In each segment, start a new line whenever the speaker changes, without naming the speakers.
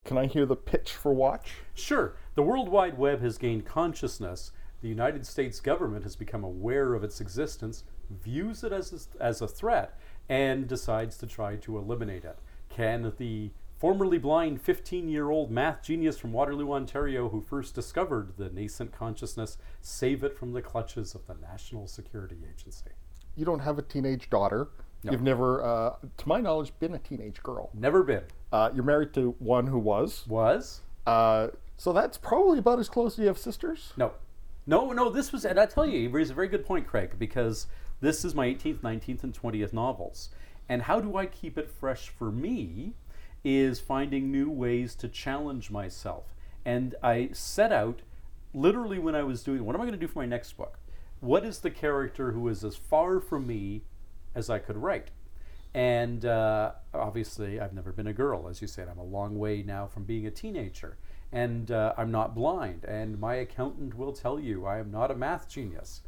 Can I hear the pitch for Watch?
Sure. The World Wide Web has gained consciousness. The United States government has become aware of its existence, views it as a threat, and decides to try to eliminate it. Can the formerly blind 15-year-old math genius from Waterloo, Ontario, who first discovered the nascent consciousness, save it from the clutches of the National Security Agency?
You don't have a teenage daughter.
No.
You've never, to my knowledge, been a teenage girl.
Never been.
You're married to one who was.
Was?
So that's probably about as close as you have sisters?
No, this was, and I tell you raise a very good point, Craig, because this is my 18th, 19th, and 20th novels. And how do I keep it fresh for me is finding new ways to challenge myself. And I set out, literally when I was doing, what am I going to do for my next book? What is the character who is as far from me as I could write? And obviously, I've never been a girl, as you said. I'm a long way now from being a teenager. And I'm not blind. And my accountant will tell you I am not a math genius.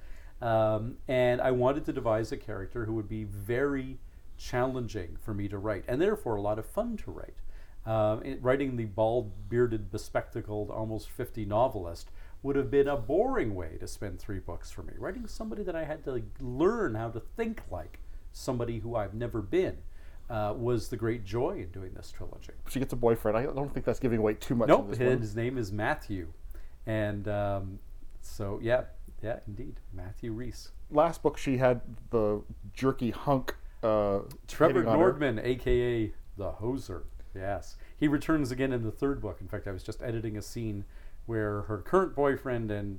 And I wanted to devise a character who would be very challenging for me to write, and therefore a lot of fun to write. Writing the bald-bearded, bespectacled, almost 50 novelist would have been a boring way to spend 3 books for me. Writing somebody that I had to learn how to think like somebody who I've never been was the great joy in doing this trilogy.
She gets a boyfriend. I don't think that's giving away too much.
Nope,
in this one.
his name is Matthew. And so, yeah, indeed, Matthew Reese.
Last book, she had the jerky hunk.
Trevor Nordman, a.k.a. the Hoser. Yes. He returns again in the 3rd book. In fact, I was just editing a scene where her current boyfriend and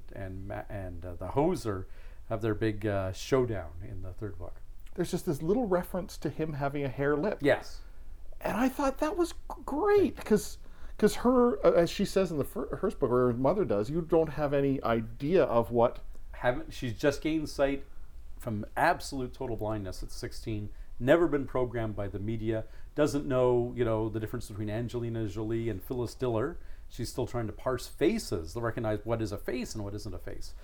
the Hoser have their big showdown in the 3rd book.
There's just this little reference to him having a hair lip.
Yes.
And I thought that was great because her, as she says in the first book, or her mother does, you don't have any idea of what...
She's just gained sight from absolute total blindness at 16, never been programmed by the media, doesn't know, the difference between Angelina Jolie and Phyllis Diller. She's still trying to parse faces to recognize what is a face and what isn't a face.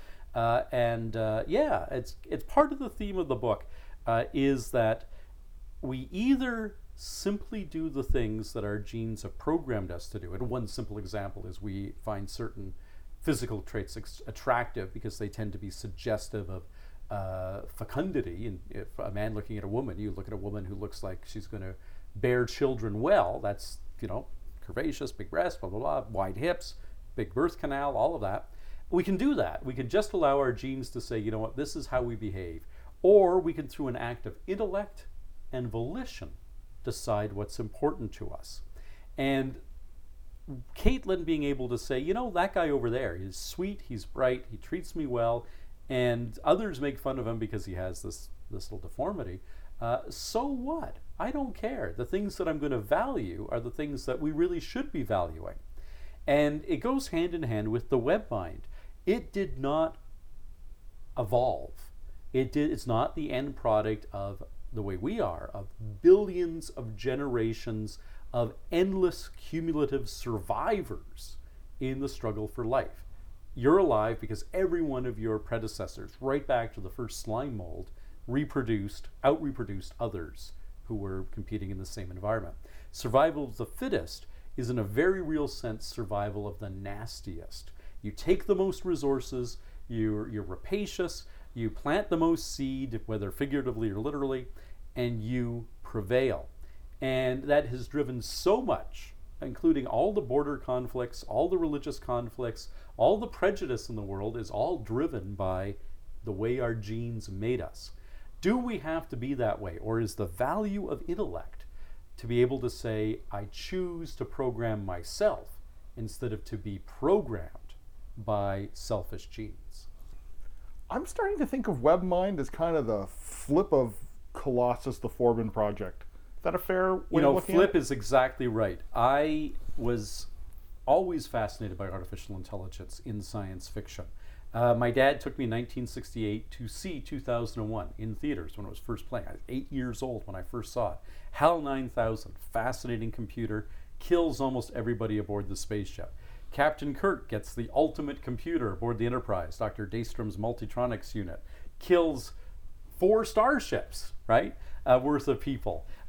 It's part of the theme of the book is that we either simply do the things that our genes have programmed us to do. And one simple example is we find certain physical traits attractive because they tend to be suggestive of fecundity. And if a man looking at a woman, you look at a woman who looks like she's going to bear children well, that's, curvaceous, big breasts, blah, blah, blah, wide hips, big birth canal, all of that. We can do that. We can just allow our genes to say, you know what, this is how we behave. Or we can, through an act of intellect and volition, decide what's important to us. And Caitlin being able to say, that guy over there, he's sweet, he's bright, he treats me well, and others make fun of him because he has this little deformity. So what? I don't care. The things that I'm going to value are the things that we really should be valuing. And it goes hand in hand with the web mind. It did not evolve. It's not the end product of the way we are, of billions of generations of endless cumulative survivors in the struggle for life. You're alive because every one of your predecessors, right back to the first slime mold, out-reproduced others who were competing in the same environment. Survival of the fittest is, in a very real sense, survival of the nastiest. You take the most resources, you're rapacious, you plant the most seed, whether figuratively or literally, and you prevail. And that has driven so much, including all the border conflicts, all the religious conflicts, all the prejudice in the world is all driven by the way our genes made us. Do we have to be that way? Or is the value of intellect to be able to say, I choose to program myself instead of to be programmed by selfish genes?
I'm starting to think of WebMind as kind of the flip of Colossus, the Forbin project. Is that a fair way of looking
flip
at it?
is exactly right. I was always fascinated by artificial intelligence in science fiction. My dad took me in 1968 to see 2001 in theaters when it was first playing. I was 8 years old when I first saw it. HAL 9000, fascinating computer, kills almost everybody aboard the spaceship. Captain Kirk gets the ultimate computer aboard the Enterprise, Dr. Daystrom's Multitronics unit, kills 4 starships, right, worth of people.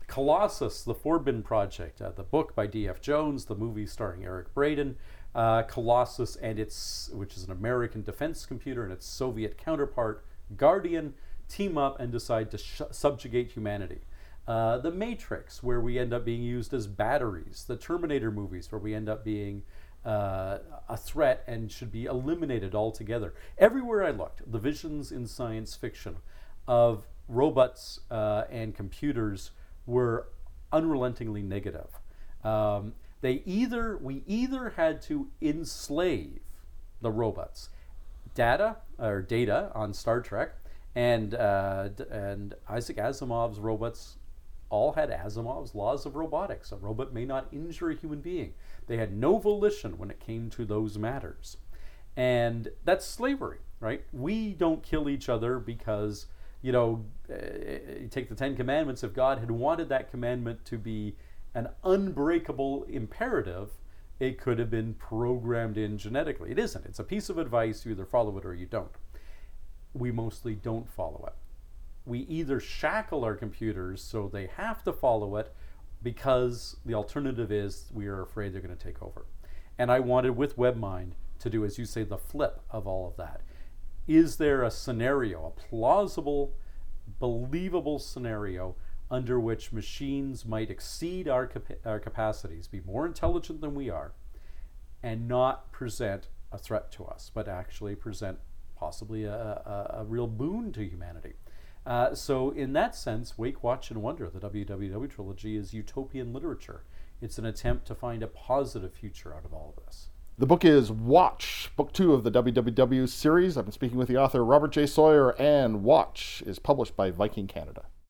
Colossus, The Forbin Project, the book by D.F. Jones, the movie starring Eric Braeden. Colossus and which is an American defense computer, and its Soviet counterpart, Guardian, team up and decide to subjugate humanity. The Matrix, where we end up being used as batteries. The Terminator movies, where we end up being a threat and should be eliminated altogether. Everywhere I looked, the visions in science fiction of robots and computers were unrelentingly negative. We either had to enslave the robots. Data on Star Trek and Isaac Asimov's robots all had Asimov's laws of robotics. A robot may not injure a human being. They had no volition when it came to those matters. And that's slavery, right? We don't kill each other because, you take the Ten Commandments. If God had wanted that commandment to be an unbreakable imperative, it could have been programmed in genetically. It isn't. It's a piece of advice. You either follow it or you don't. We mostly don't follow it. We either shackle our computers so they have to follow it because the alternative is we are afraid they're going to take over. And I wanted with WebMind to do, as you say, the flip of all of that. Is there a scenario, a plausible, believable scenario under which machines might exceed our capacities, be more intelligent than we are, and not present a threat to us, but actually present possibly a real boon to humanity? So in that sense, Wake, Watch, and Wonder, the WWW trilogy, is utopian literature. It's an attempt to find a positive future out of all of this.
The book is Watch, book 2 of the WWW series. I've been speaking with the author Robert J. Sawyer, and Watch is published by Viking Canada.